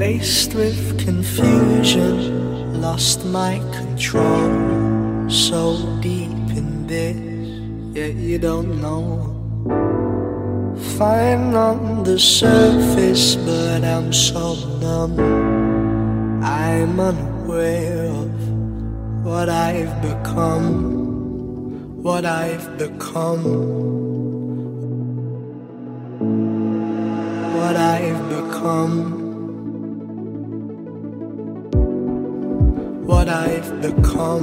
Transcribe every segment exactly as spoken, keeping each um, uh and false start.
Faced with confusion, lost my control. So deep in this, yet you don't know. Fine on the surface, but I'm so numb. I'm unaware of what I've become, what I've become, what I've become, what I've become,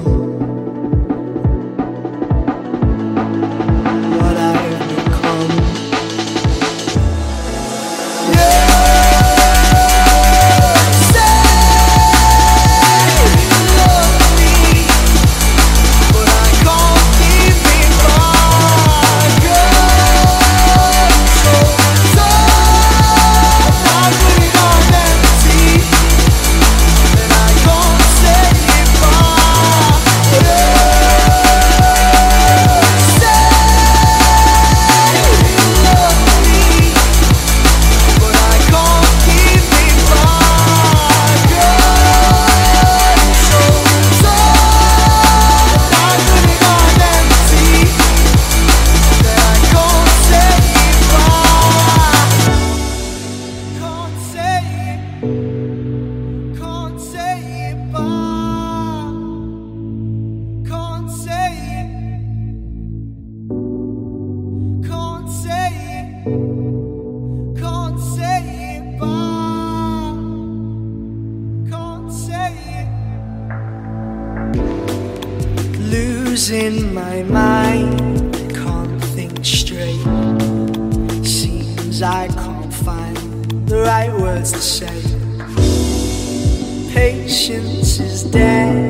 what I've become. Losing my mind, can't think straight. Seems I can't find the right words to say. Patience is dead,